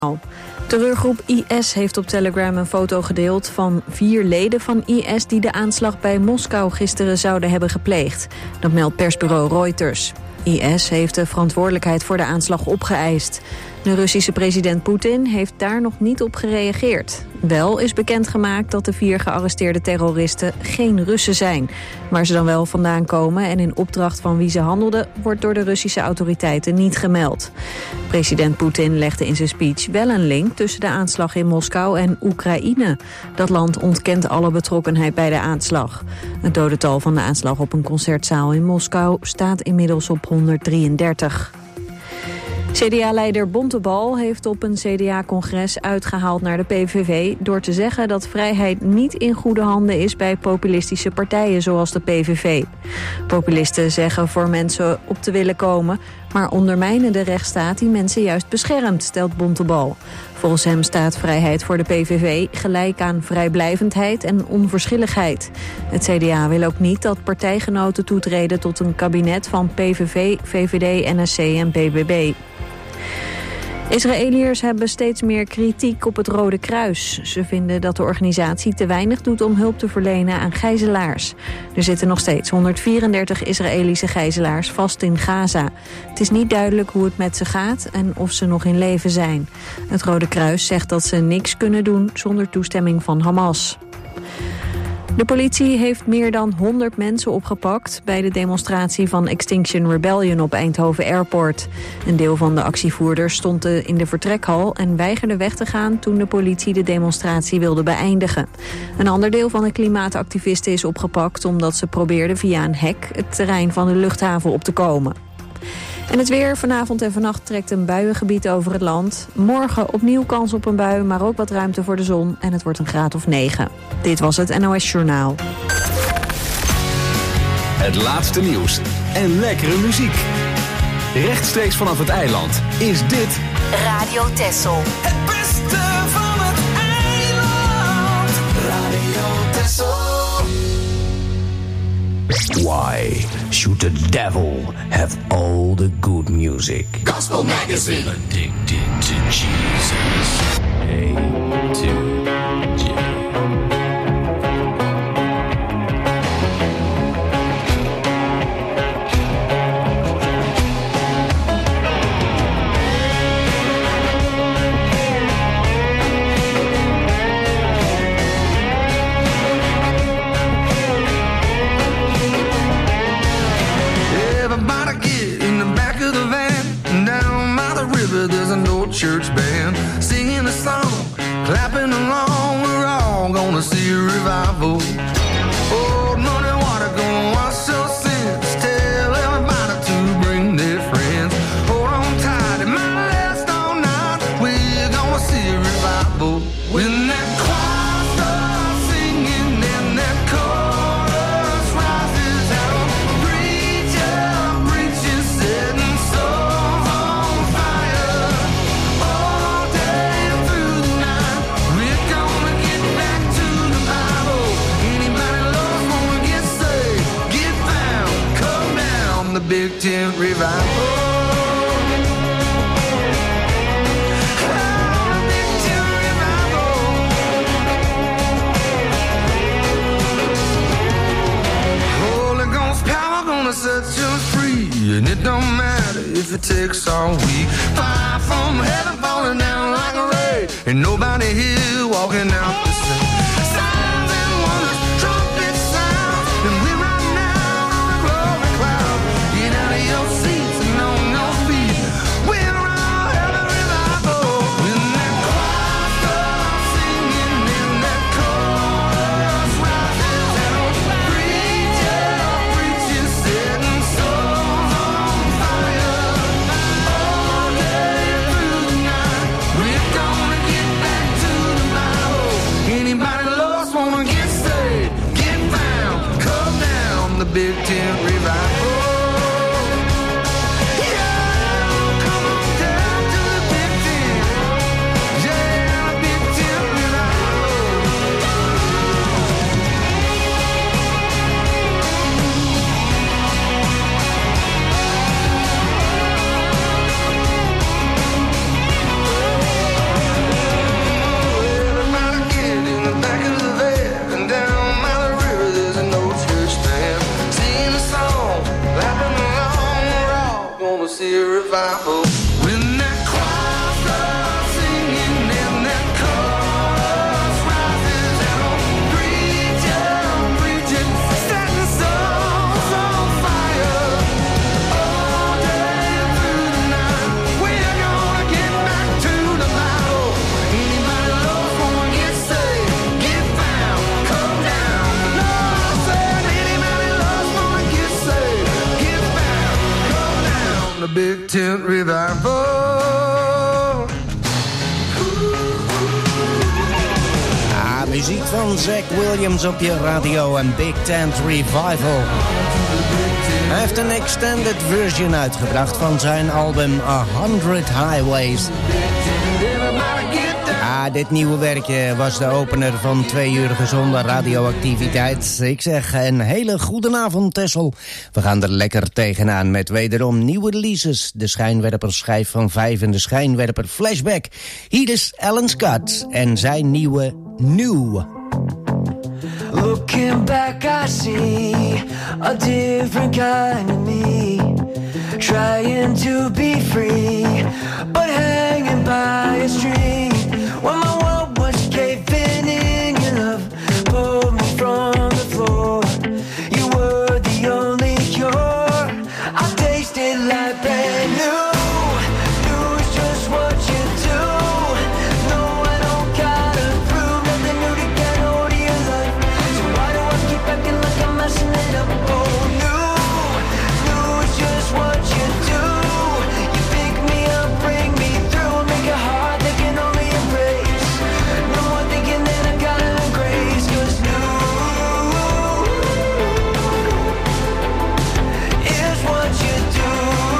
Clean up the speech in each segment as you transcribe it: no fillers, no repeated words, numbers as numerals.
Terreurgroep IS heeft op Telegram een foto gedeeld van 4 leden van IS die de aanslag bij Moskou gisteren zouden hebben gepleegd. Dat meldt persbureau Reuters. IS heeft de verantwoordelijkheid voor de aanslag opgeëist. De Russische president Poetin heeft daar nog niet op gereageerd. Wel is bekendgemaakt dat de 4 gearresteerde terroristen geen Russen zijn. Waar ze dan wel vandaan komen en in opdracht van wie ze handelden, wordt door de Russische autoriteiten niet gemeld. President Poetin legde in zijn speech wel een link tussen de aanslag in Moskou en Oekraïne. Dat land ontkent alle betrokkenheid bij de aanslag. Het dodental van de aanslag op een concertzaal in Moskou staat inmiddels op 133. CDA-leider Bontebal heeft op een CDA-congres uitgehaald naar de PVV door te zeggen dat vrijheid niet in goede handen is bij populistische partijen zoals de PVV. Populisten zeggen voor mensen op te willen komen, maar ondermijnen de rechtsstaat die mensen juist beschermt, stelt Bontebal. Volgens hem staat vrijheid voor de PVV gelijk aan vrijblijvendheid en onverschilligheid. Het CDA wil ook niet dat partijgenoten toetreden tot een kabinet van PVV, VVD, NSC en BBB. Israëliërs hebben steeds meer kritiek op het Rode Kruis. Ze vinden dat de organisatie te weinig doet om hulp te verlenen aan gijzelaars. Er zitten nog steeds 134 Israëlische gijzelaars vast in Gaza. Het is niet duidelijk hoe het met ze gaat en of ze nog in leven zijn. Het Rode Kruis zegt dat ze niks kunnen doen zonder toestemming van Hamas. De politie heeft meer dan 100 mensen opgepakt bij de demonstratie van Extinction Rebellion op Eindhoven Airport. Een deel van de actievoerders stond in de vertrekhal en weigerde weg te gaan toen de politie de demonstratie wilde beëindigen. Een ander deel van de klimaatactivisten is opgepakt omdat ze probeerden via een hek het terrein van de luchthaven op te komen. En het weer. Vanavond en vannacht trekt een buiengebied over het land. Morgen opnieuw kans op een bui, maar ook wat ruimte voor de zon. En het wordt een graad of 9. Dit was het NOS Journaal. Het laatste nieuws en lekkere muziek. Rechtstreeks vanaf het eiland is dit Radio Texel. Het beste van het eiland. Radio Texel. Why should the devil have all the good music? Gospel Magazine. Addicted to Jesus. A to J. Church band singing a song, clapping along. We're all gonna see a revival. Old money water gonna wash your sins. Tell everybody to bring their friends. Hold on tight, it might last all night. We're gonna see a revival. When that choir starts singing and that chorus rises out, preacher preaching, setting souls on fire. All day through the night, we're gonna get back to the Bible. Anybody lost wanna get saved, get found, come down the Big Tent Revival. Set you free, and it don't matter if it takes all week. Fire from heaven falling down like a rain, and nobody here walking out the same. Signs and wonders, trumpet sound, and we're right now on a glory cloud. Get out of your seats and on your feet. We're all having revival. When that choir starts singing and that chorus rises out, preacher preaching, setting souls on fire. All day through the night, we're gonna get back revival. When that choir starts singing and that chorus rises and I'm preaching, setting souls on fire all day through the night. We're gonna get back to the Bible. Anybody lost wanna get saved, get found, come down. No, I said anybody lost wanna get saved, get found, come down. The Big Tent Revival. Muziek van Zach Williams op je radio en Big Tent Revival. Hij heeft een extended version uitgebracht van zijn album 100 Highways. Dit nieuwe werkje was de opener van 2 uur gezonde radioactiviteit. Ik zeg een hele goede avond, Tessel. We gaan er lekker tegenaan met wederom nieuwe releases. De Schijnwerperschijf van 5 en de Schijnwerper Flashback. Hier is Alan Scott en zijn nieuwe New. Looking back I see a different kind of me, trying to be free, but hanging by a string. When my world was caving in, your love pulled me from the floor. You were the only cure. I tasted like brand new. New is just what you do. No, I don't gotta prove nothing new to get hold of your life. So why do I keep acting like I'm messing it up? Oh, new is just what you do. You pick me up, bring me through, make it hard, they can only embrace. No more thinking that I gotta learn grace, 'cause new is what you do.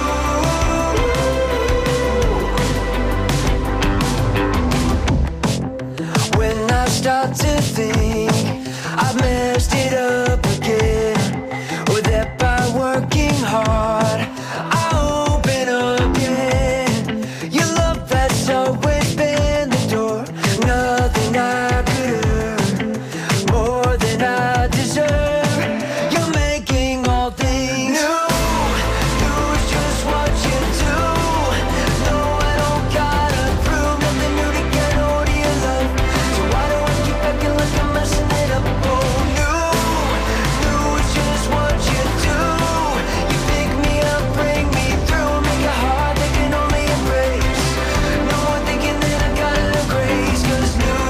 When I start to think I've messed it up again, or that by working hard I open again. Your love has always been the door, nothing I could earn, more than I deserve. You're making all things new. New is just what you do. No, I don't gotta prove nothing new to get hold of your love. So why do I keep acting like I'm messing it up? Oh, new is just what you do. You pick me up, bring me through, make it hard, they can only embrace. No more thinking that I gotta learn grace, 'cause new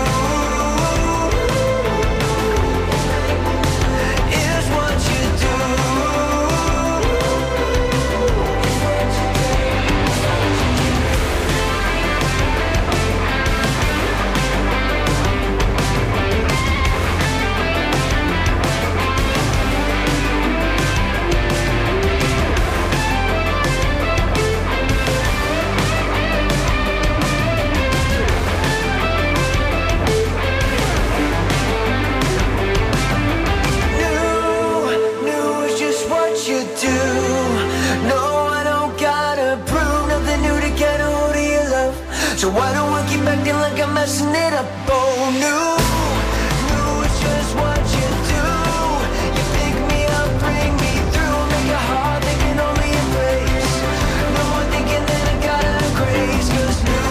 is what you do. New is just what you do. No, I don't gotta prove nothing new to get hold of your love. So why do I keep acting like I'm messing it up? Oh, new is just what you do. You pick me up, bring me through, make it hard, they can only embrace. No more thinking that I gotta learn grace, 'cause new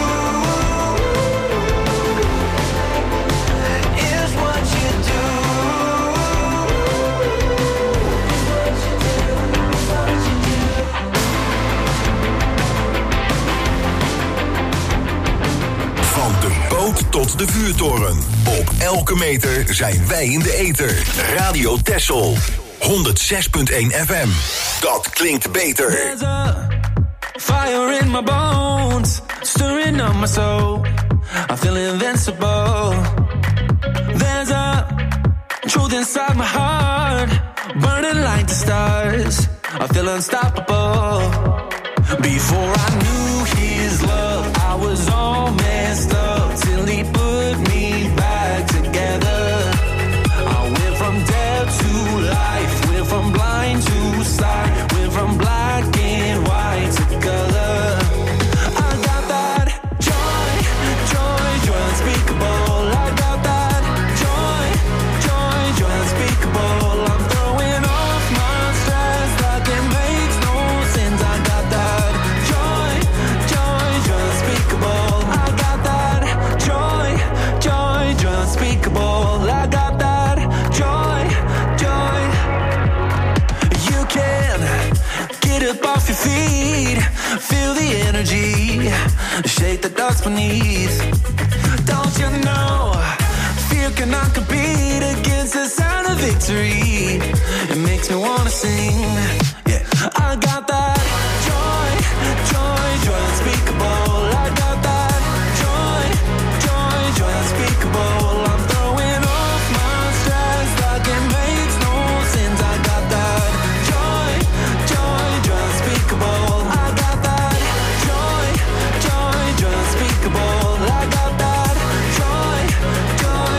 is what you do. Van de boot tot de vuurtoren. Op elke meter zijn wij in de ether. Radio Texel. 106.1 FM. Dat klinkt beter. There's a fire in my bones, stirring up my soul. I feel invincible. There's a truth inside my heart, burning like the stars. I feel unstoppable. Before I knew his love, I was all messed up till he put me back together. I went from dead to life, went from blind to sight, went from black and white to color. I got that joy, joy, joy unspeakable. I got that joy, joy, joy unspeakable. I'm throwing off my stress like it makes no sense. I got that shake the dust beneath. Don't you know, fear cannot compete against the sound of victory. It makes me wanna sing, yeah. I got that joy, joy, joy unspeakable. I got that joy, joy, joy unspeakable. I'm throwing off my stress like it makes no sense. I got that joy, joy, joy unspeakable. I got that joy, joy, joy unspeakable. I got that joy, joy.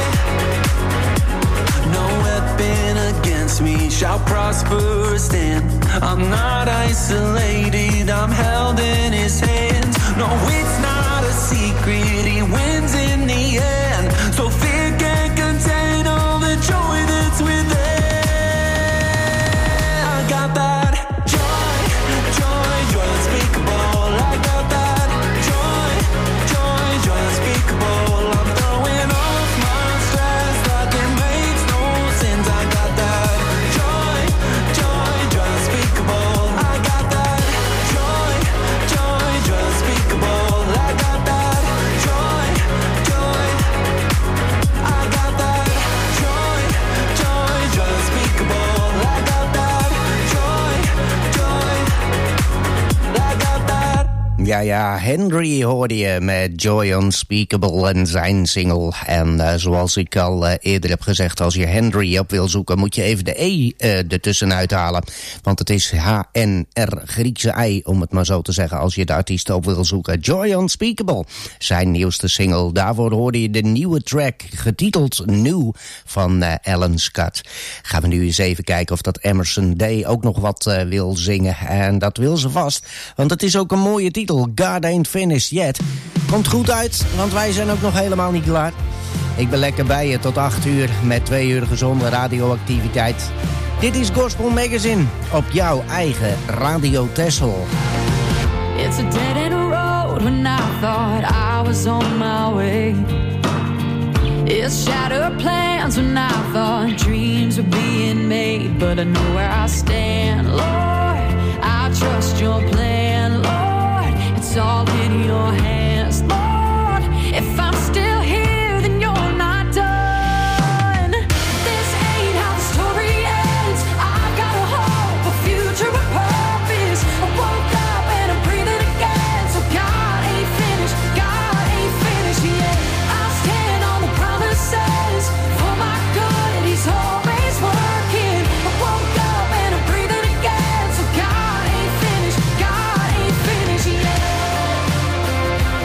No weapon against me shall prosper or stand. I'm not isolated, I'm held in his hands. No, it's not a secret, he wins in the end. So fear can't contain all the joy that's within. I got that joy, joy, joy unspeakable. I got that joy, joy, joy unspeakable. I'm throwing off my stress like it makes no sense. I got that joy, joy, joy unspeakable. I got that joy, joy, joy unspeakable. I got that joy, joy. I got that joy, joy, joy unspeakable. I got that joy, joy. I got that. Ja, Henry hoorde je met Joy Unspeakable en zijn single. En zoals ik al eerder heb gezegd, als je Henry op wil zoeken, moet je even de E ertussen uithalen. Want het is H-N-R, Griekse I, om het maar zo te zeggen, als je de artiest op wil zoeken. Joy Unspeakable, zijn nieuwste single. Daarvoor hoorde je de nieuwe track, getiteld New, van Alan Scott. Gaan we nu eens even kijken of dat Emerson Day ook nog wat wil zingen. En dat wil ze vast, want het is ook een mooie titel. God Ain't Finished Yet. Komt goed uit, want wij zijn ook nog helemaal niet klaar. Ik ben lekker bij je tot 8 uur met 2 uur gezonde radioactiviteit. Dit is Gospel Magazine op jouw eigen Radio Texel. It's a dead end road when I thought I was on my way. It's shattered plans when I thought dreams were being made. But I know where I stand, Lord. I trust your plan, Lord. It's all in your hands, Lord. If I'm still here, then you're not done. This ain't how the story ends. I've got a hope, a future, a purpose. I woke up and I'm breathing again. So God ain't finished, God ain't finished yet. I stand on the promises for my good. He's always working. I woke up and I'm breathing again. So God ain't finished, God ain't finished yet.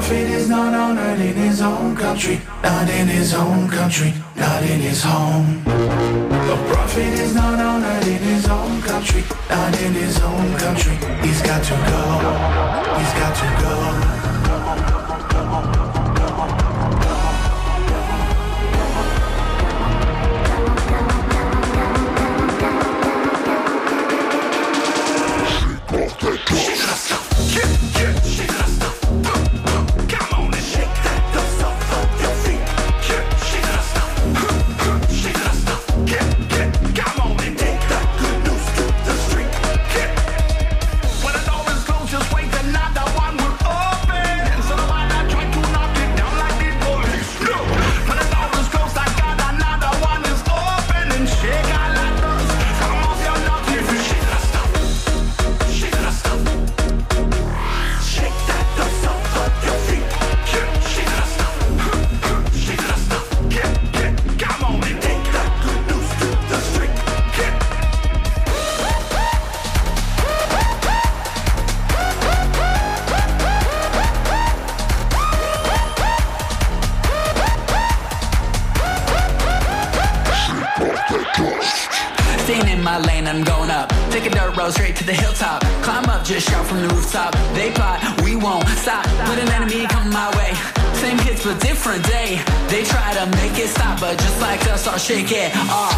prophet is not honored in his own country, not in his own country, not in his home. The prophet is not honored in his own country, not in his own country. He's got to go, he's got to go. Straight to the hilltop, climb up, just shout from the rooftop. They plot, we won't stop. Put an enemy come my way. Same hits but different day. They try to make it stop, but just like us, I'll shake it off.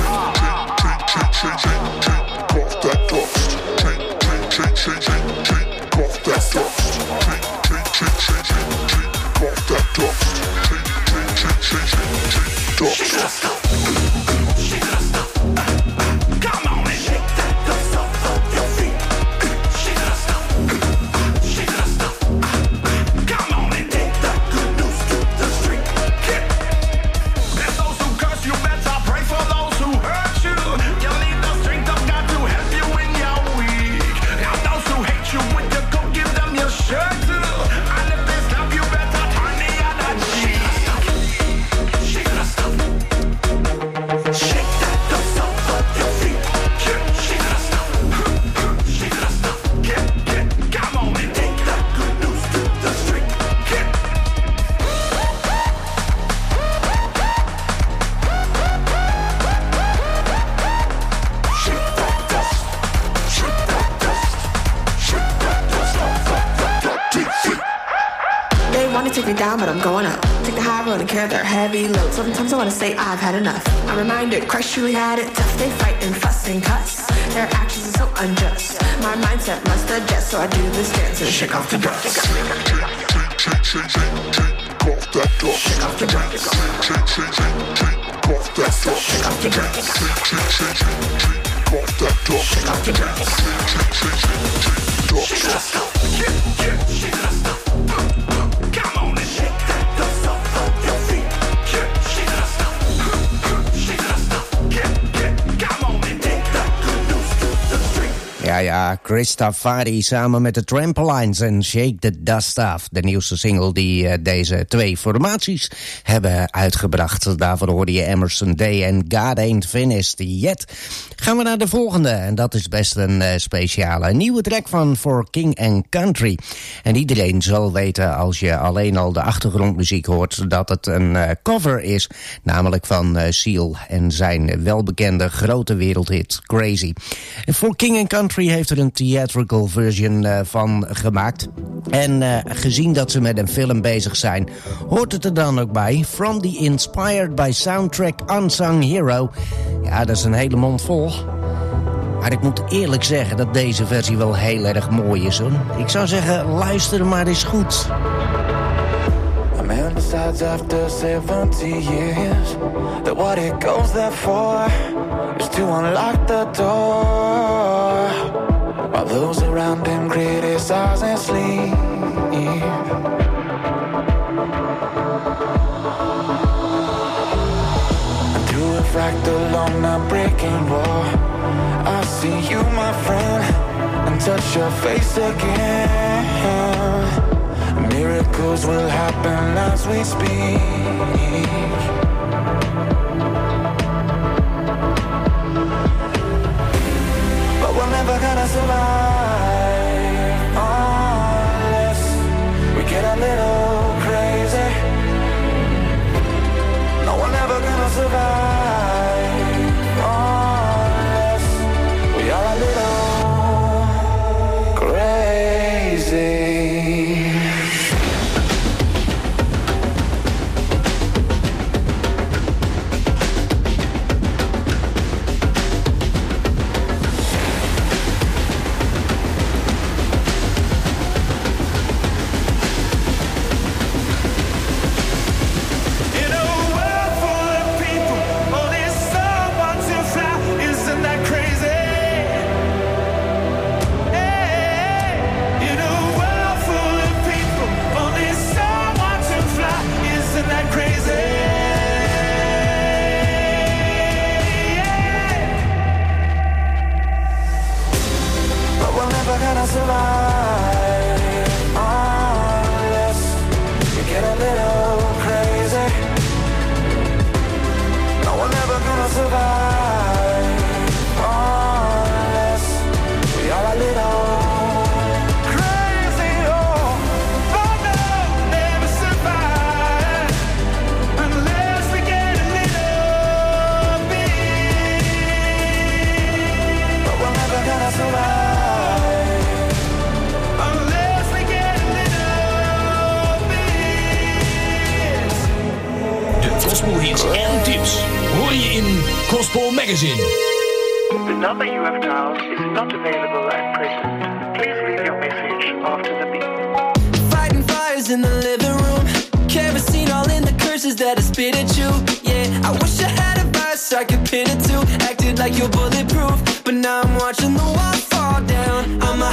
But I'm going up. Take the high road and carry their heavy load. Sometimes I want to say I've had enough. I'm reminded Christ truly had it tough. They fight and fuss and cuss. Their actions are so unjust. My mindset must adjust, so I do this dance and shake off the dust. Shake off that dust. Shake off the dust. Shake off that dust. Shake off the dust. Shake off that dust. Shake off the dust. Shake off the dust. Come on and shake that dust off of your feet. Shake that stuff. Shake that stuff. Come on and take that good news to the street. Ja, Christafari samen met de Trampolines en Shake the Dust Off. De nieuwste single die deze twee formaties hebben uitgebracht. Daarvoor hoorde je Emerson Day en God Ain't Finished Yet. Gaan we naar de volgende en dat is best een speciale. Een nieuwe track van For King and Country. En iedereen zal weten als je alleen al de achtergrondmuziek hoort dat het een cover is. Namelijk van Seal en zijn welbekende grote wereldhit Crazy. En For King and Country heeft er een theatrical version van gemaakt. En gezien dat ze met een film bezig zijn, hoort het er dan ook bij. From the Inspired by Soundtrack Unsung Hero. Ja, dat is een hele mond vol. Maar ik moet eerlijk zeggen dat deze versie wel heel erg mooi is, hoor. Ik zou zeggen, luister maar eens goed. A man decides after 70 years that what he goes there for is to unlock the door, while those around him criticize and sleep. Through a fractal on a breaking wall, I see you, my friend, and touch your face again. Miracles will happen as we speak. But we're never gonna survive unless we get a little crazy. Magazine. The number you have dialed is not available at present. Please leave your message after the beep. Fighting fires in the living room. Kerosene all in the curses that I spit at you. Yeah, I wish I had a verse I could pin it to. Acted like you're bulletproof, but now I'm watching the wall fall down. I'm a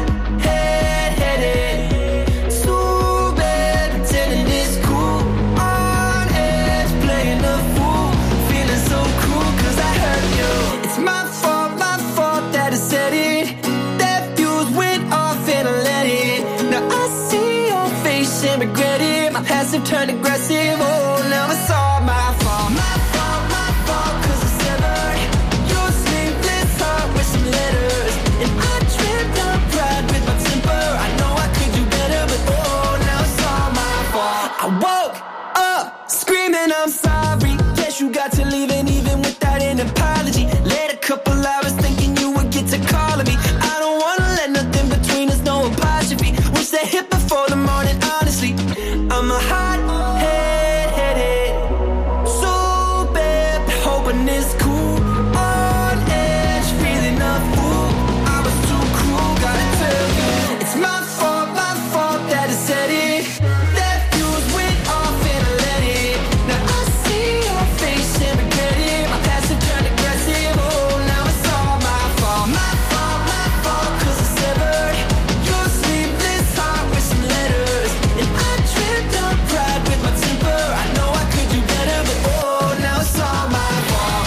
hot-headed, so bad, pretending it's cool. On edge, playing the fool. Feeling so cruel, cause I hurt you. It's my fault that I said it. That fuse went off and I let it. Now I see your face and regret it. My passive turned aggressive, oh, now it's all my fault. My fault, cause I severed your sleepless heart with some letters. And I tripped up pride with my temper. I know I could do better, but oh, now it's all my fault. I woke up screaming I'm sorry. Guess you got to leave and even without an apology. Late a couple hours thinking you would get to calling me. I don't wanna let nothing between us, no apostrophe. Wish that hit before the morning, honestly. I'm a hot-headed, so bad, hoping it's cool. On edge, feeling a fool. I was too cruel, gotta tell you. It's my fault that I said it. That fuse went off and I let it. Now I see your face and regret it. My passive turned aggressive, oh, now it's all my fault. My fault, cause I severed your sleepless heart with some letters. And I tripped up pride with my temper. I know I could do better, but oh, now it's all my fault.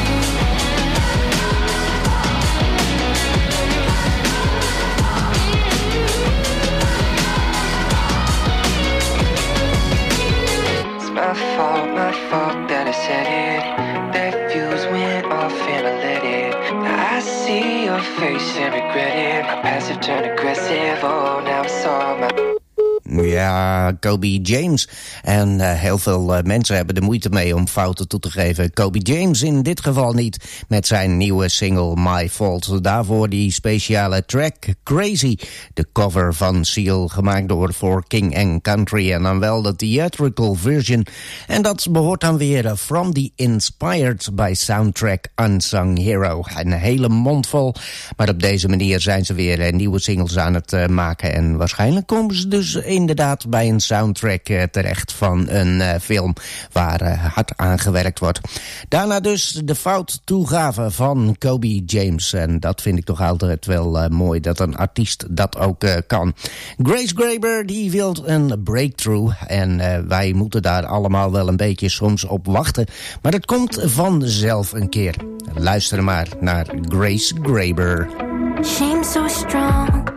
It's my fault that I said it. That fuse went off and I let it. Now I see your face and regret it. My passive turned aggressive, oh, now it's all my... Ja, Kobe James. En heel veel mensen hebben er moeite mee om fouten toe te geven. Kobe James in dit geval niet, met zijn nieuwe single My Fault. Daarvoor die speciale track Crazy, de cover van Seal, gemaakt door For King & Country. En dan wel de theatrical version. En dat behoort dan weer From the Inspired by Soundtrack Unsung Hero. Een hele mond vol, maar op deze manier zijn ze weer nieuwe singles aan het maken. En waarschijnlijk komen ze dus inderdaad bij een soundtrack terecht van een film waar hard aan gewerkt wordt. Daarna dus de fout toegave van Kobe James. En dat vind ik toch altijd wel mooi, dat een artiest dat ook kan. Grace Graber die wil een breakthrough. En wij moeten daar allemaal wel een beetje soms op wachten. Maar het komt vanzelf een keer. Luister maar naar Grace Graber. Shame so strong.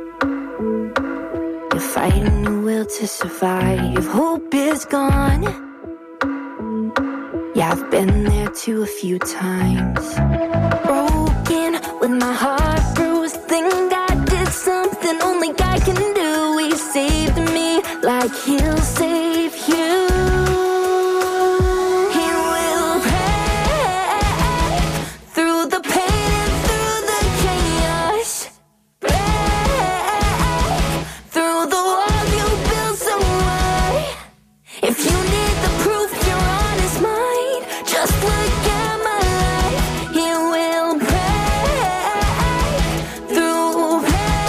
You fight a new will to survive. Hope is gone. Yeah, I've been there too a few times. Broken with my heart bruised. Think God did something only God can do. He saved me like He'll save you. He will pray through the pain and through the chaos. Through the walls you built so high. If you need the proof you're on His mind, just look at my life. He will break through,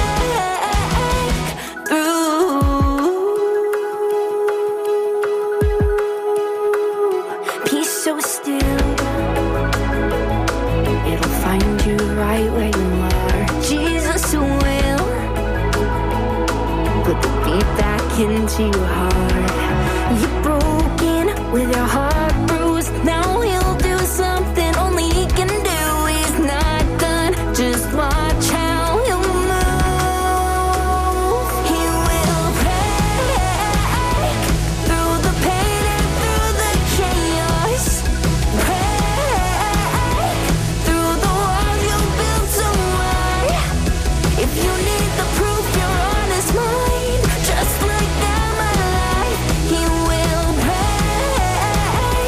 peace so still. It'll find you right where you are. Jesus will put the beat back into your heart. You're broken with your heart bruised. Now He'll do something only He can do. He's not done, just watch how He'll move. He will break through the pain and through the chaos. Break through the walls you built so high. If you need the proof you're on His mind, just look at my life. He will break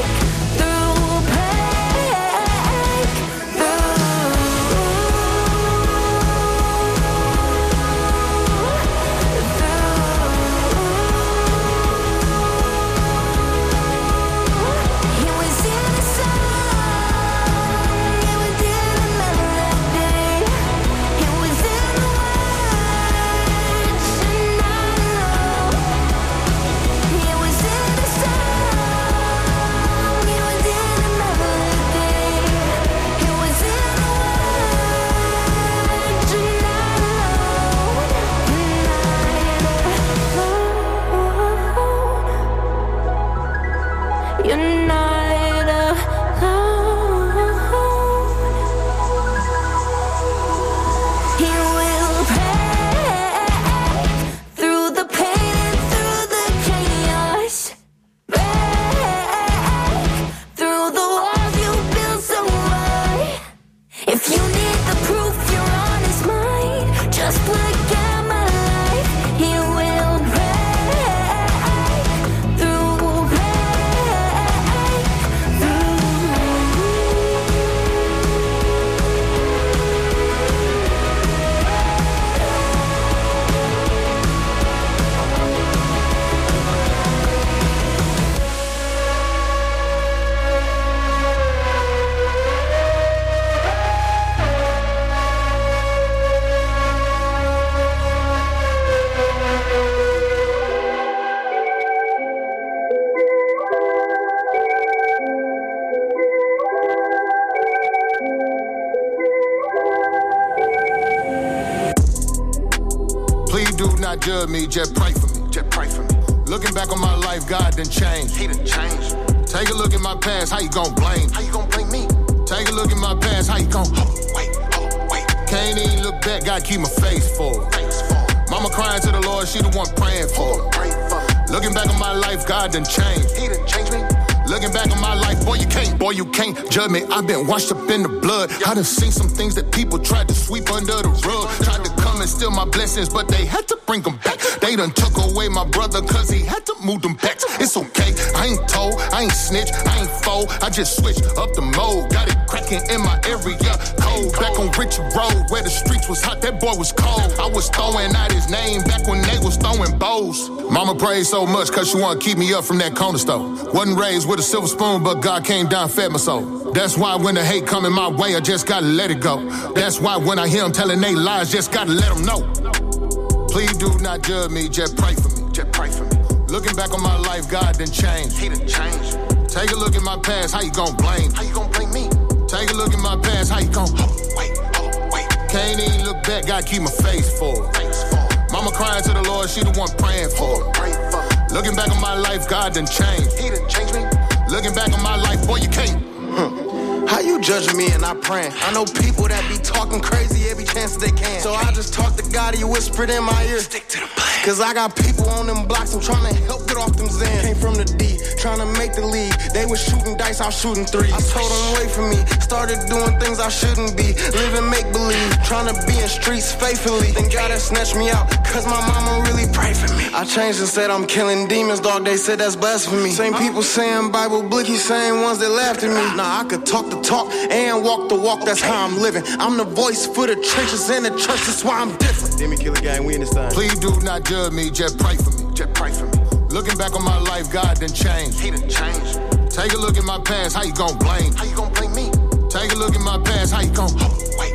not judge me, just pray for me. Just pray for me. Looking back on my life, God done changed. He done changed. Take a look at my past, how you gon' blame? How you gon' blame me? Take a look at my past, how you gon' wait. Can't even look back, gotta keep my face forward. Mama crying to the Lord, she the one praying for it. Looking back on my life, God done changed. He done changed me. Looking back on my life, boy, you can't judge me. I've been washed up in the blood. I done seen some things that people tried to sweep under the rug. Tried to come and steal my blessings, but they had to bring them back. They done took away my brother, cause he had to move them back. It's okay, I ain't told, I ain't snitch, I ain't fold. I just switched up the mode, got it cracking in my area. Cold, back on Richard Road, where the streets was hot, that boy was cold. I was throwing out his name back when they was throwing bows. Mama prayed so much, cause she wanna keep me up from that corner store. Wasn't raised with a silver spoon, but God came down, fed my soul. That's why when the hate coming my way, I just gotta let it go. That's why when I hear them telling they lies, just gotta let them know. Please do not judge me, just pray for me. Just pray for me. Looking back on my life, God done changed. He done changed. Take a look at my past, how you gon' blame? How you gon' blame me? Take a look at my past, how you gon' wait. Can't even look back, gotta keep my face forward. Mama crying to the Lord, she the one praying for it. Looking back on my life, God done changed. He done changed me. Looking back on my life, boy, you can't. How you judging me and not praying? I know people that be talking crazy every chance that they can. So I just talk to God, he whispered in my ear. Stick to the plan. Cause I got people on them blocks, I'm trying to help get off them Zans. Came from the D, trying to make the league. They was shooting dice, I was shooting threes. I told them wait for me, started doing things I shouldn't be. Living make-believe, trying to be in streets faithfully. Then God had snatched me out, cause my mama really prayed for me. I changed and said I'm killing demons, dog, they said that's blasphemy. Same people saying Bible blicky, same ones that laughed at me. Nah, I could talk the talk and walk the walk, that's how I'm living. I'm the voice for the trenches and the church, that's why I'm different. Demi Killer Gang, we in this time. Please do not judge me, just pray for me. Just pray for me. Looking back on my life, God done changed. He done changed. Take a look at my past, how you gon' blame? How you gon' blame me? Take a look at my past, how you gon' wait.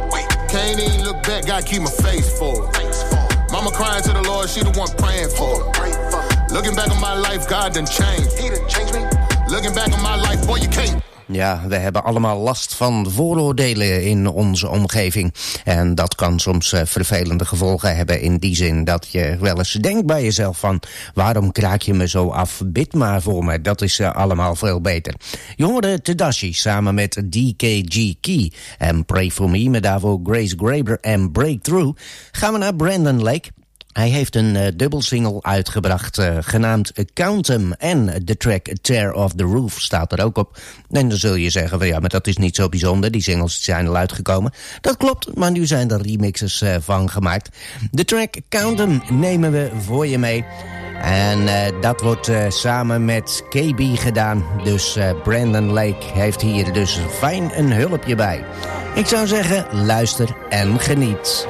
Can't even look back, gotta keep my face forward. Mama crying to the Lord, she the one praying for it. Looking back on my life, God done changed. He done changed me. Looking back on my life, boy, you can't. Ja, we hebben allemaal last van vooroordelen in onze omgeving. En dat kan soms vervelende gevolgen hebben in die zin dat je wel eens denkt bij jezelf van waarom kraak je me zo af? Bid maar voor me, dat is allemaal veel beter. Je hoorde Tedashii samen met DKG Key en Pray For Me met daarvoor Grace Graber en Breakthrough. Gaan we naar Brandon Lake. Hij heeft een dubbelsingle uitgebracht genaamd Count 'Em en de track Tear Off The Roof staat er ook op. En dan zul je zeggen van ja, maar dat is niet zo bijzonder, die singles zijn al uitgekomen. Dat klopt, maar nu zijn er remixes van gemaakt. De track Count 'Em nemen we voor je mee. En dat wordt samen met KB gedaan. Dus Brandon Lake heeft hier dus fijn een hulpje bij. Ik zou zeggen, luister en geniet.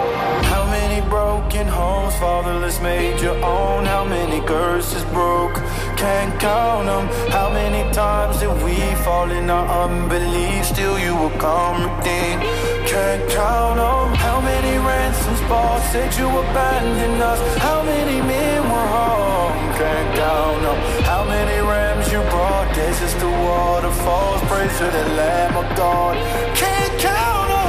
Broken homes, fatherless made your own. How many curses broke? Can't count them. How many times did we fall in our unbelief? Still you will come redeem. Can't count them. How many ransoms bought? Said you abandoned us. How many men were hung? Can't count them. How many rams you brought? There's just the waterfalls. Praise to the Lamb of God. Can't count them.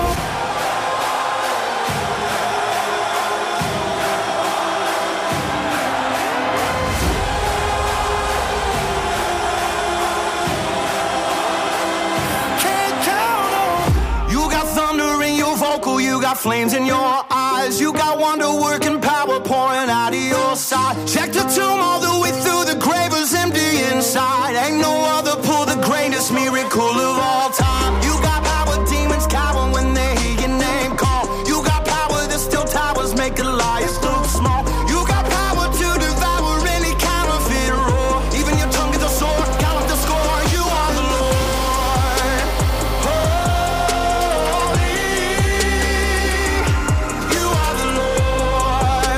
You got flames in your eyes. You got wonder-working power pouring out of your side. Check the tomb all the way through. The grave is empty inside. Ain't no other pull the greatest miracle of all time. You got power, demons cower when they hear your name call. You got power that still towers, make the liars look small. You got power to devour any counterfeit roar. Even your tongue is a sword, count up the score. You are the Lord. Holy. You are the Lord.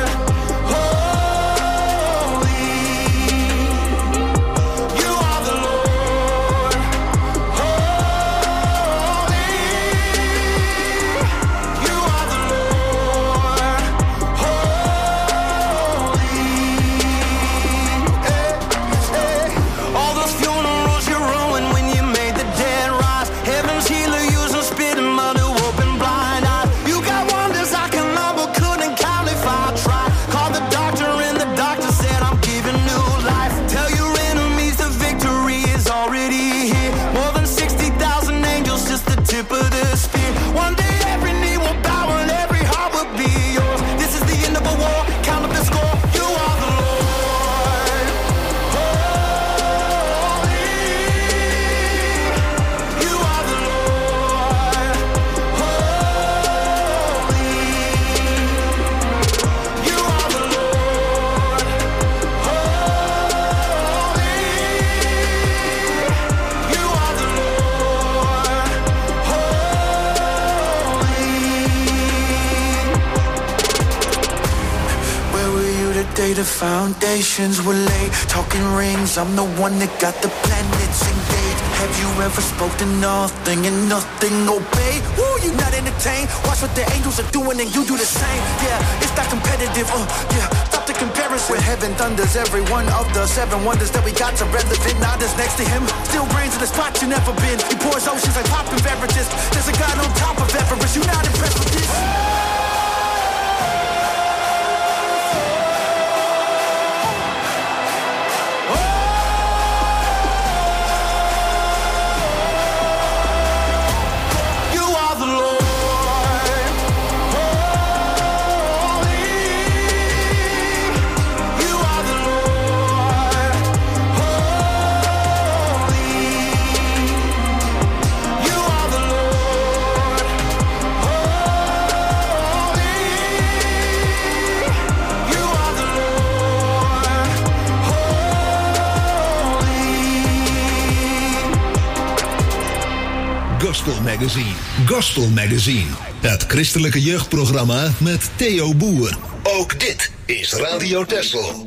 day the foundations were laid. Talking rings, I'm the one that got the planets engaged. Have you ever spoke to nothing and nothing obey? Woo, you not entertained? Watch what the angels are doing and you do the same. Yeah, it's not competitive, yeah, stop the comparison. Where heaven thunders, every one of the 7 wonders that we got are relevant. Now there's next to him, still reigns in the spot you never been. He pours oceans like popping beverages. There's a God on top of Everest, you not impressed with this? Gospel Magazine. Het christelijke jeugdprogramma met Theo Boer. Ook dit is Radio Texel.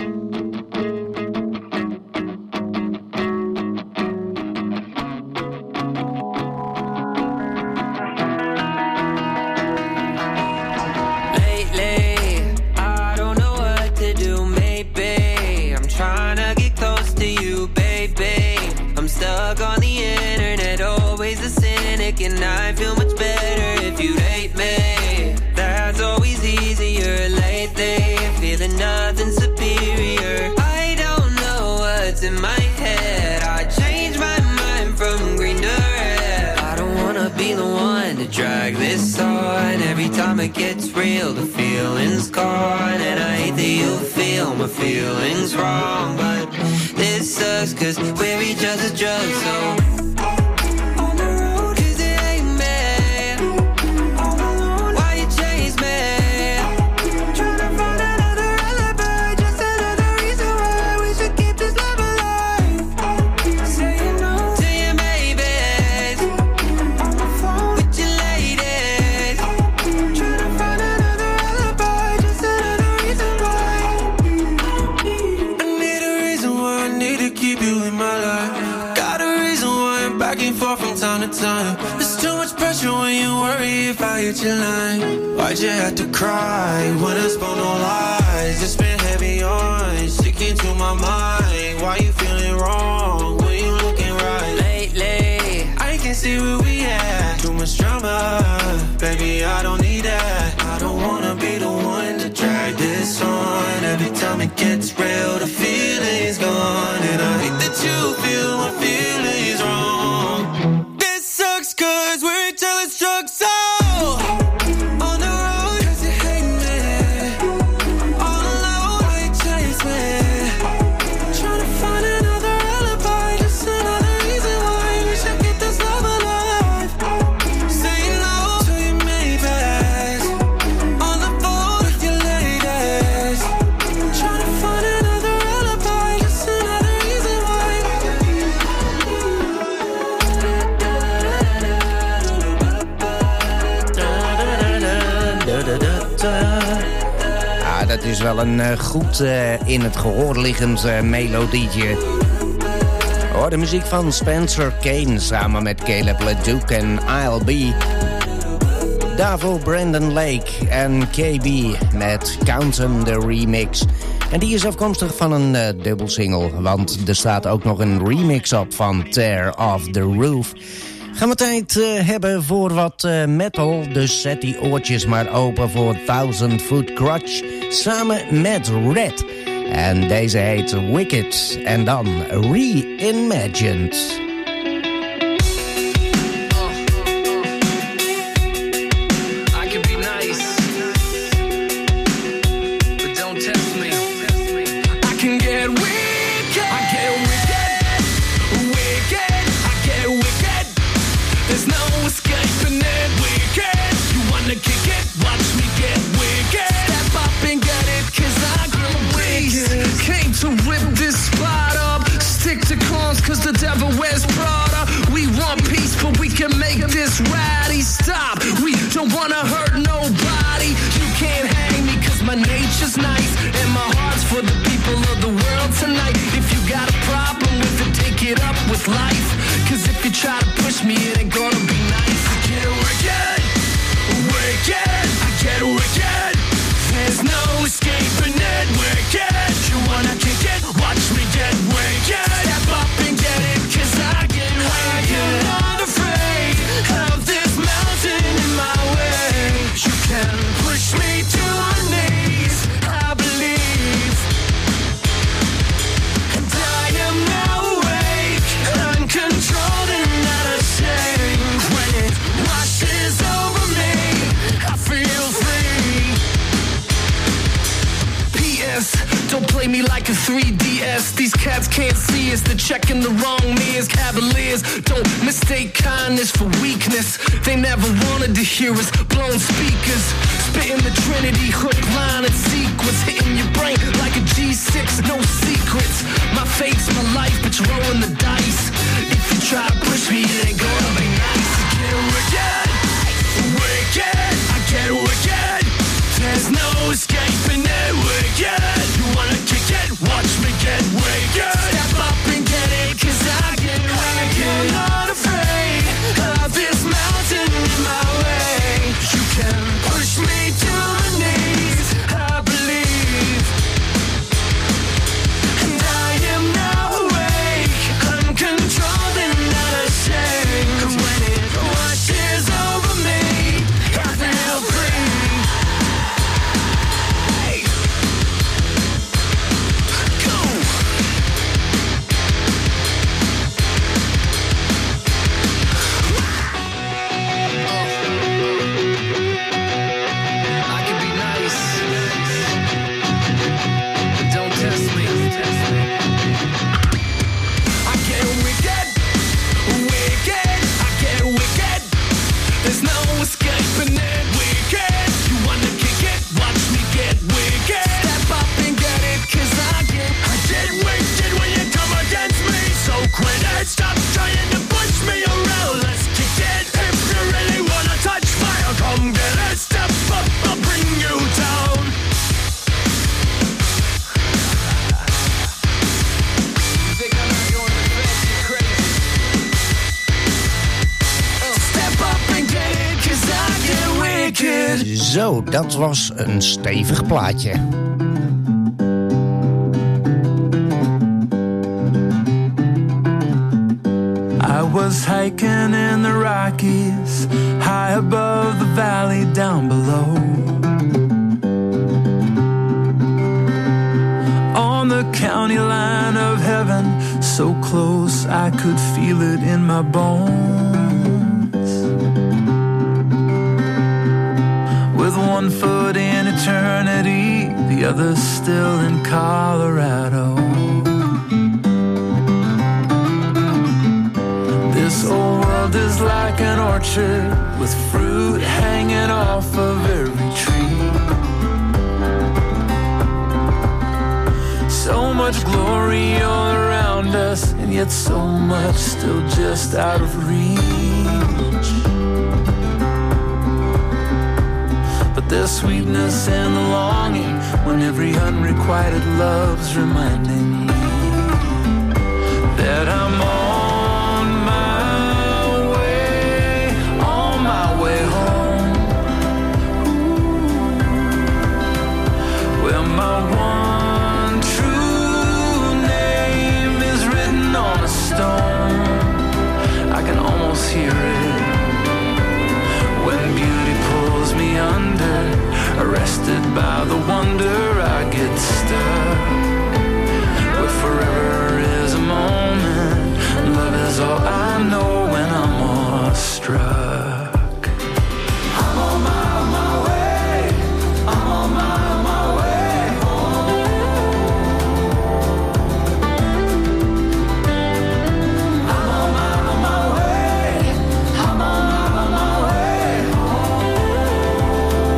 And I feel much better if you hate me. That's always easier lately. Feeling nothing superior. I don't know what's in my head. I changed my mind from green to red. I don't wanna be the one to drag this on. Every time it gets real, the feeling's gone. And I hate that you feel my feelings wrong. But this sucks cause we're each other's drugs, so time. There's too much pressure when you worry if I hit your line. Why'd you have to cry when I spoke no lies? It's been heavy on, sticking to my mind. Why you feeling wrong when you looking right? Lately, I can see where we at. Too much drama, baby, I don't need that. I don't wanna be the one to drag this on. Every time it gets real, the feeling's gone. And I hate that you feel my feelings wrong. Cause we're each other's drugs, so on the road, cause you hate me. All alone, why you chase me? Trying to find another alibi, just another reason why we should get this love alive. Say no to your Maybach, on the phone with your ladies. Trying to find another alibi, just another reason why. Ah, dat is wel een goed in het gehoor liggend melodietje. Hoor de muziek van Spencer Kane samen met Caleb LeDuc en I'll Be. Daarvoor Brandon Lake en KB met Countin' the Remix. En die is afkomstig van een dubbelsingle, want er staat ook nog een remix op van Tear Off the Roof. Gaan we tijd hebben voor wat metal, dus zet die oortjes maar open voor 1000 Foot Crutch samen met Red. En deze heet Wicked en dan Reimagined. Cause the devil wears Prada. We want peace, but we can make this rowdy stop. We don't wanna hurt nobody. You can't hang me cause my nature's nice and my heart try to push me, it ain't gonna be nice. I get wicked, wicked, I get wicked. There's no escaping it, wicked. You wanna kick it, watch me get wicked. Step up and get it, 'cause I get wicked. I'm not afraid of this mountain in my way. You can push me to my knees, I believe. And I am now awake, uncontrolled and not ashamed. When it washes over me, I feel free. P.S. Don't play me like a 3DS. These cats can't see us, they're checking the wrong me as cavaliers. Don't mistake kindness for weakness. They never wanted to hear us, blown speakers. Spitting the Trinity, hook, line, and sequence. Hitting your brain like a G6, no secrets. My fate's my life, but you're rolling the dice. If you try to push me, it ain't gonna be nice. I get wicked, wicked, I get wicked. There's no escaping it, wicked. You wanna kick it, watch me get wicked. Step up and get it, 'cause I get wicked. I'm not afraid of this mountain in my way. You can push me to my knees, I believe. And I am now awake, uncontrolled and not ashamed. When it washes over me, I feel free. Stop trying to push me around. Let's kick it. If you really wanna touch fire, come get it. Step up, I'll bring you down. You think I'm not going to bed? You're crazy. Step up and get it, 'cause I get wicked. Zo, dat was een stevig plaatje. I was hiking in the Rockies, high above the valley down below. On the county line of heaven, so close I could feel it in my bones. With one foot in eternity, the other still in Colorado. This old world is like an orchard with fruit hanging off of every tree. So much glory all around us, and yet so much still just out of reach. But there's sweetness and the longing when every unrequited love's reminding me that I'm on my way home. Where my one true name is written on a stone. I can almost hear it when beauty pulls me under, arrested by the wonder I get stuck. Where forever is a moment, love is all I know when I'm awestruck. I'm on my way, I'm on my way home. I'm on my way, I'm on my way home.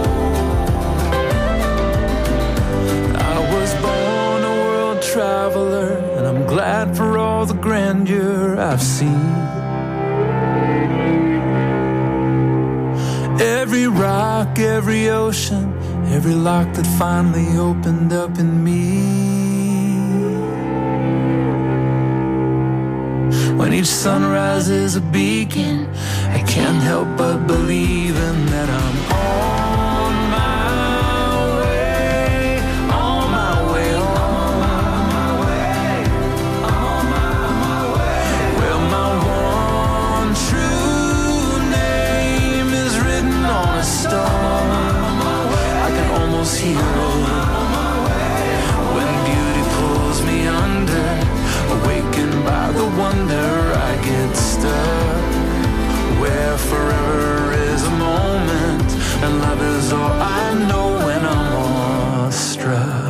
I was born a world traveler, and I'm glad for all the grandeur I've seen. Every rock, every ocean, every lock that finally opened up in me. When When each sunrise is a beacon, I can't help but believing that I'm on my way, on my way, on my way, on my way. Well, my one true name is written on a stone. I can almost hear it when beauty pulls me under. Awakened by the wonder, I get stuck where forever is a moment, and love is all I know when I'm awestruck.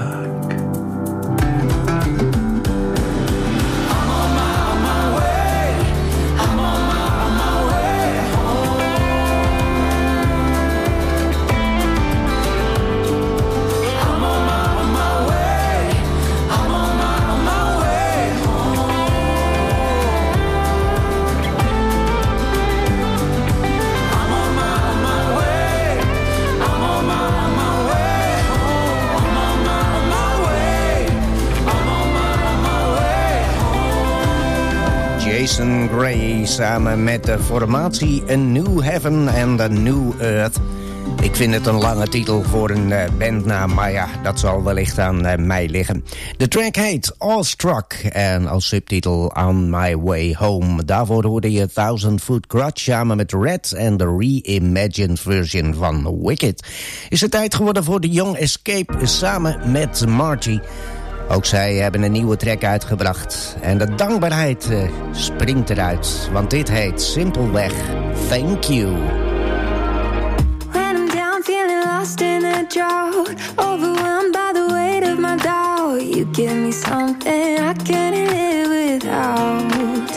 Jason Gray samen met de formatie A New Heaven and A New Earth. Ik vind het een lange titel voor een bandnaam, maar ja, dat zal wellicht aan mij liggen. De track heet Awestruck en als subtitel On My Way Home. Daarvoor hoorde je 1000 Foot Grudge samen met Red en de reimagined version van Wicked. Is het tijd geworden voor de Young Escape samen met Margie. Ook zij hebben een nieuwe track uitgebracht. En de dankbaarheid springt eruit. Want dit heet simpelweg Thank You. When I'm down feeling lost in the drought, overwhelmed by the weight of my doubt, you give me something I can't live without.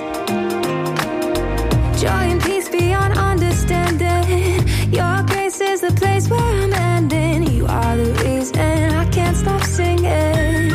Joy and peace beyond understanding. Your grace is the place where I'm ending. You are the reason I can't stop singing.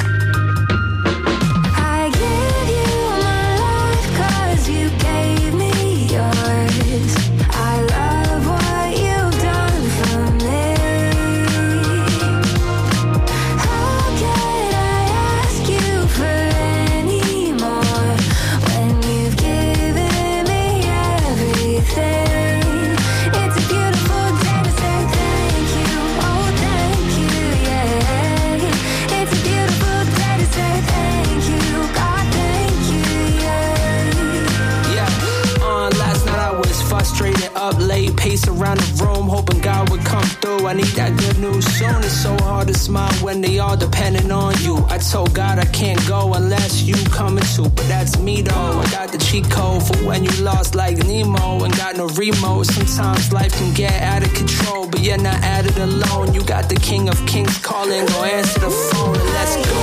Up late, pace around the room, hoping God would come through. I need that good news soon. It's so hard to smile when they all depending on you. I told God I can't go unless you coming too, but that's me though. I got the cheat code for when you lost like Nemo and got no remote. Sometimes life can get out of control, but you're not at it alone. You got the King of Kings calling, go answer the phone and let's go.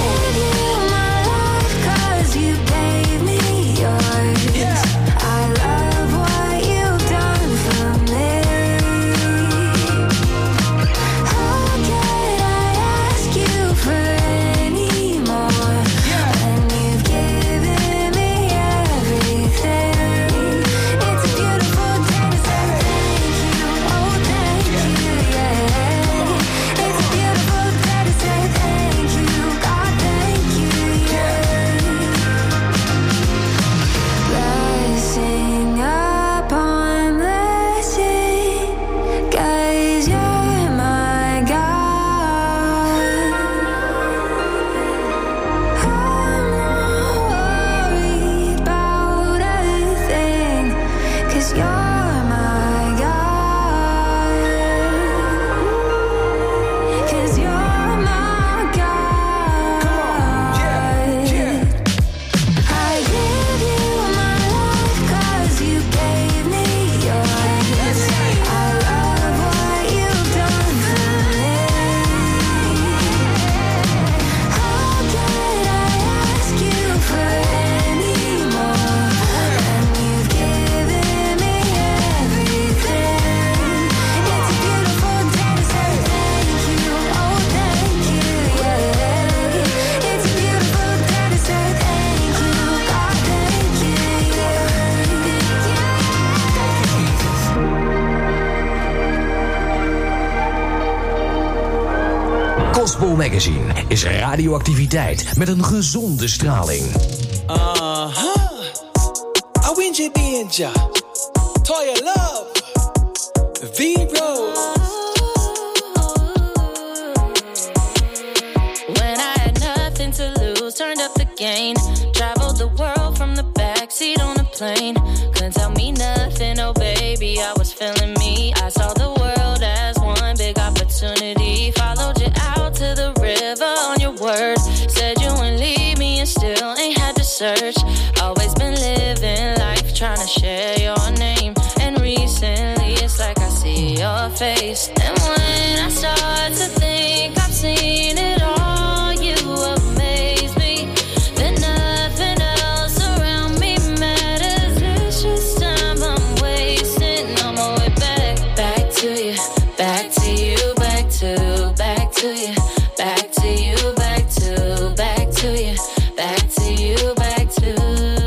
You gave me yours. Yeah. I love what you've done for me. How could I ask you for any more? Yeah. When you've given me everything? It's a beautiful day to say thank you. Oh, thank you, yeah. It's a beautiful day to say thank you. God, thank you, yeah. Blessing upon blessing, 'cause you're my God. I'm not worried about a thing, 'cause you're my God. 'Cause you're my God. I give you my life 'cause you gave me yours. I love what you've done for me. How could I ask you for any more? When you've given me everything. It's a beautiful day to say thank you. Oh, thank you, yeah. It's a beautiful day to say thank you. God, thank you, yeah. Gospel Magazine is radioactiviteit met een gezonde straling. Danger, danger. Toya Love. V-Rose. When I had nothing to lose, turned up the gain. Traveled the world from the backseat on a plane. Couldn't tell me nothing, oh baby, I was feeling me. I saw the world as one big opportunity. Followed you out to the river on your word. Said you wouldn't leave me and still ain't had to search. Always been living life, trying to share your name. And recently it's like I see your face. And when I start to think I've seen it all, you amaze me. Then nothing else around me matters. It's just time I'm wasting on my way back. Back to you, back to you, back to you, back to you, back to you, back to you, back to you, back to you, back to you,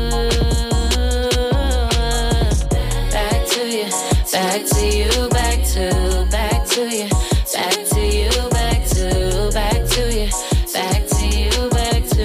back to you, back to you, back to back to you, back to you, back to back to you, back to you, back to.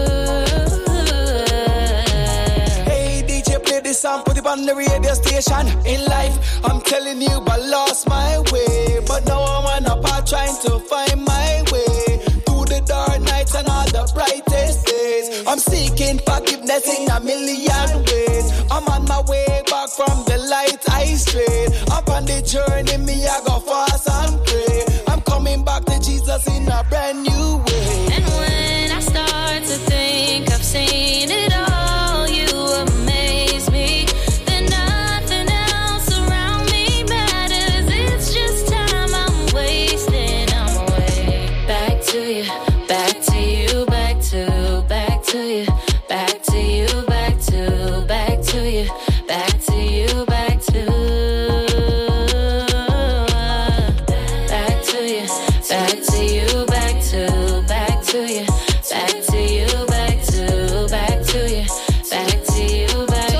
Hey DJ, play this song, put it on the radio station. In life, I'm telling you, I lost my way, but now I'm on a path trying to find my way through the dark nights and all the brightest days. I'm seeking forgiveness in a million ways. I'm on my way back from the light I strayed. Up on the journey, me I go fast and pray. I'm coming back to Jesus in a brand new way. And when I start to think I've seen it all, you amaze me. Then nothing else around me matters. It's just time I'm wasting. I'm away. Back to you, back to you, back to back to you, back to you, back to back to you, back to you, back to back to you, back to you, back to back to you, back to you, back to back to you, back to you, back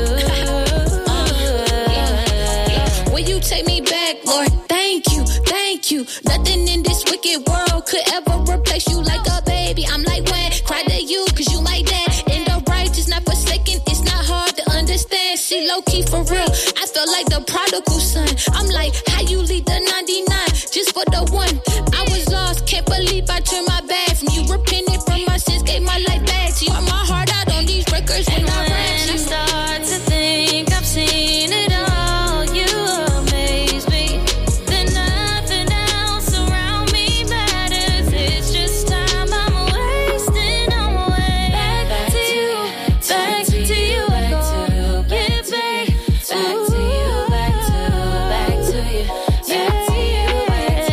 to. Will you take me back, Lord? Thank you, thank you. Nothing in this wicked world could ever replace you like a baby. I'm like, when cry to you, cause you my dad. And the righteous not forsaken, it's not hard to understand. See, low key for real, I feel like the prodigal son. I'm like, how you leave the 99 just for the one? I was lost, can't believe I turned my back from you. Repented from my sins, gave my life back to you. My heart out on these records when I ran When I you. start to think I've seen it all, you amaze me. Then nothing else around me matters. It's just time I'm wasting. I'm away. Back to you, back to you, back to get back to you, back to you, back to you, back to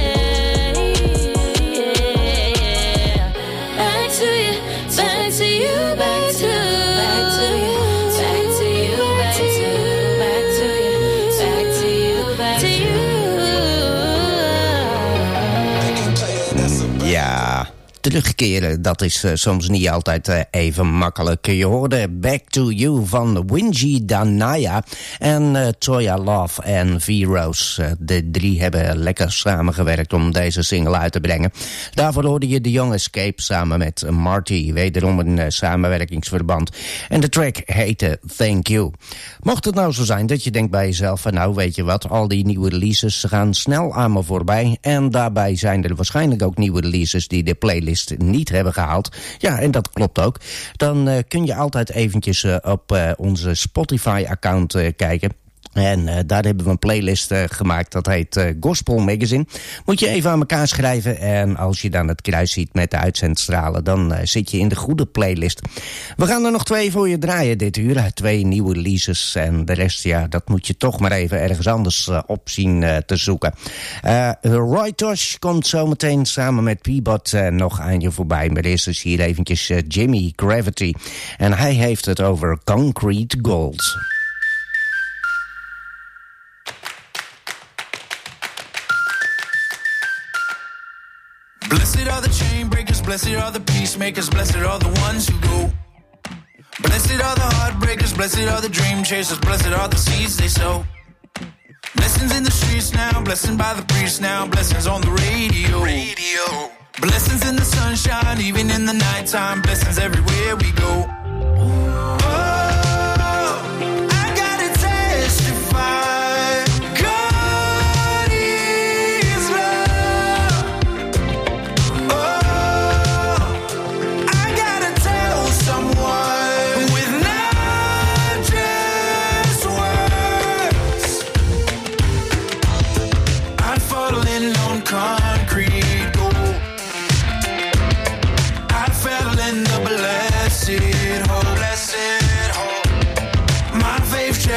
back to you, back to you, back to back to you, back to you, back to back to you, back to you, back to you. Ja, terugkeren, dat is soms niet altijd even makkelijk. Je hoorde Back to You van Wingy Danaya en Toya Love en V-Rose. De drie hebben lekker samengewerkt om deze single uit te brengen. Daarvoor hoorde je The Young Escape samen met Marty, wederom een samenwerkingsverband. En de track heette Thank You. Mocht het nou zo zijn dat je denkt bij jezelf van nou weet je wat, al die nieuwe releases gaan snel aan me voorbij. En daarbij zijn er waarschijnlijk ook nieuwe releases die de playlist niet hebben gehaald. Ja, en dat klopt ook. Dan kun je altijd eventjes op onze Spotify-account kijken. En daar hebben we een playlist gemaakt, dat heet Gospel Magazine. Moet je even aan elkaar schrijven en als je dan het kruis ziet met de uitzendstralen, dan zit je in de goede playlist. We gaan er nog 2 voor je draaien dit uur. 2 nieuwe releases en de rest, ja, dat moet je toch maar even ergens anders op zien te zoeken. Roy Tosh komt zometeen samen met Peabot nog aan je voorbij. Maar eerst is hier eventjes Jimmy Gravity. En hij heeft het over Concrete Gold. Blessed are the chain breakers, blessed are the peacemakers, blessed are the ones who go. Blessed are the heartbreakers, blessed are the dream chasers, blessed are the seeds they sow. Blessings in the streets now, blessings by the priest now, blessings on the radio. Blessings in the sunshine, even in the nighttime, blessings everywhere we go. Oh, I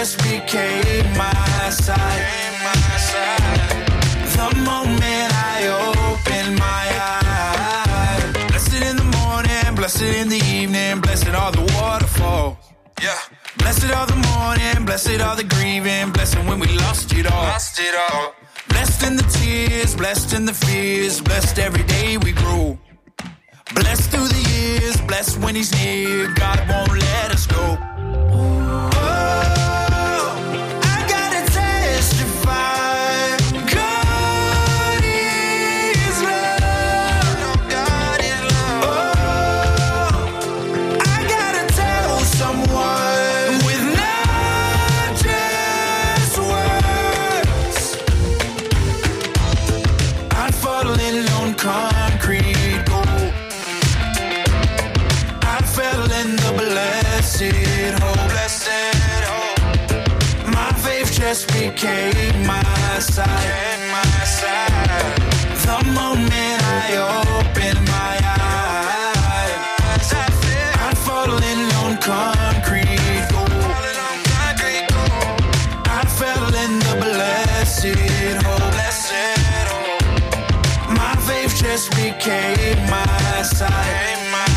just became my sight. The moment I open my eyes, blessed in the morning, blessed in the evening, blessed all the waterfalls. Yeah. Blessed all the mourning, blessed all the grieving, blessed when we lost it all. Blessed in the tears, blessed in the fears, blessed every day we grew. Blessed through the years, blessed when he's near, God won't let us go. Concrete gold. I fell in the blessed hope. My faith just became my sight. The moment I opened my eyes, I'd fallen on concrete gold. I fell in the blessed hope. Just became my sight.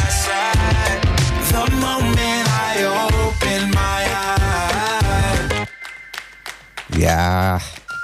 The moment I opened my eyes. Ja.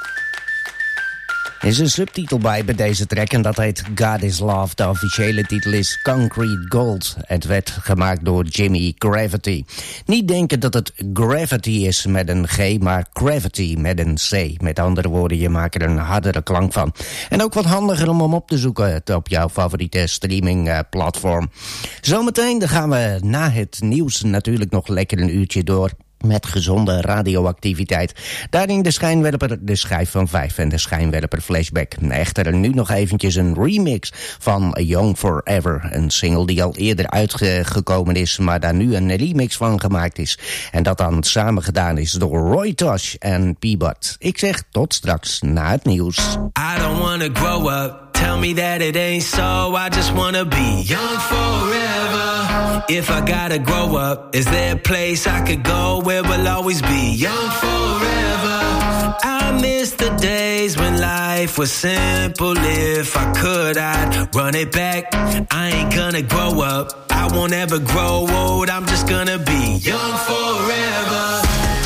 Er is een subtitel bij deze track en dat heet God is Love. De officiële titel is Concrete Gold. Het werd gemaakt door Jimmy Gravity. Niet denken dat het Gravity is met een G, maar Gravity met een C. Met andere woorden, je maakt er een hardere klank van. En ook wat handiger om hem op te zoeken op jouw favoriete streamingplatform. Zometeen dan gaan we na het nieuws natuurlijk nog lekker een uurtje door met gezonde radioactiviteit. Daarin de schijnwerper, de schijf van 5 en de schijnwerper flashback. Echter nu nog eventjes een remix van Young Forever. Een single die al eerder uitgekomen is, maar daar nu een remix van gemaakt is. En dat dan samen gedaan is door Roy Tosh en P-Bot. Ik zeg tot straks na het nieuws. I don't wanna grow up. Tell me that it ain't so, I just wanna be young forever. If I gotta grow up, is there a place I could go where we'll always be young forever? I miss the days when life was simple. If I could, I'd run it back. I ain't gonna grow up, I won't ever grow old, I'm just gonna be young forever.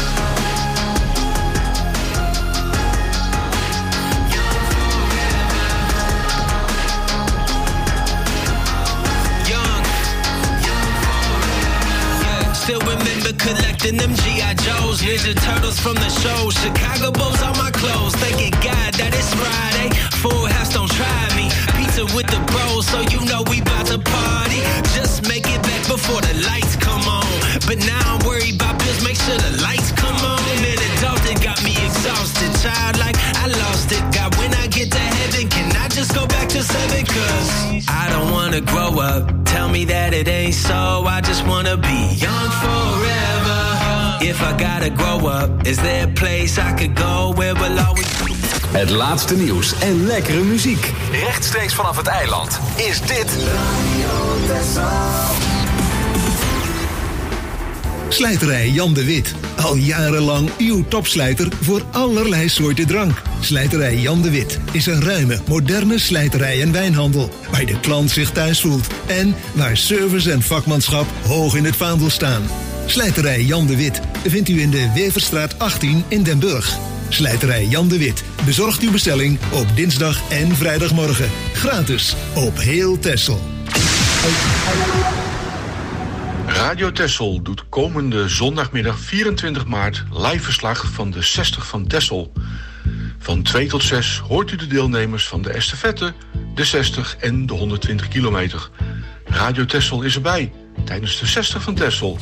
Still remember collecting them G.I. Joes, Ninja Turtles from the show, Chicago Bulls on my clothes. Thanking God that it's Friday, Full House don't try me. Pizza with the bros, so you know we bout to party. Just make it back before the lights come on. But now I'm worried about bills, make sure the lights come on. And adulting got me exhausted, childlike I lost it. God, when I get to heaven, can I just go back to 7? Cause I don't wanna grow up, tell me that it ain't so, I just wanna be young forever. If I gotta grow up, is there a place I could go where we'll always be? Het laatste nieuws en lekkere muziek. Rechtstreeks vanaf het eiland is dit Slijterij Jan de Wit. Al jarenlang uw topslijter voor allerlei soorten drank. Slijterij Jan de Wit is een ruime, moderne slijterij en wijnhandel, waar de klant zich thuis voelt en waar service en vakmanschap hoog in het vaandel staan. Slijterij Jan de Wit vindt u in de Weverstraat 18 in Den Burg. Slijterij Jan de Wit bezorgt uw bestelling op dinsdag en vrijdagmorgen. Gratis op heel Texel. Radio Texel doet komende zondagmiddag 24 maart live verslag van de 60 van Texel. Van 2 tot 6 hoort u de deelnemers van de estafette, de 60 en de 120 kilometer. Radio Texel is erbij tijdens de 60 van Texel.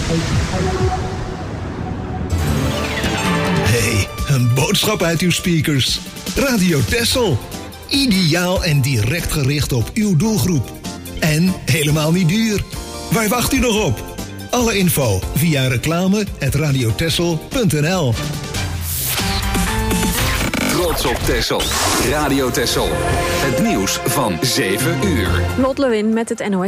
Hey, een boodschap uit uw speakers. Radio Texel. Ideaal en direct gericht op uw doelgroep. En helemaal niet duur. Waar wacht u nog op? Alle info via reclame@radiotexel.nl. Trots op Texel. Radio Texel. Het nieuws van 7 uur. Lot Lewin met het NOS.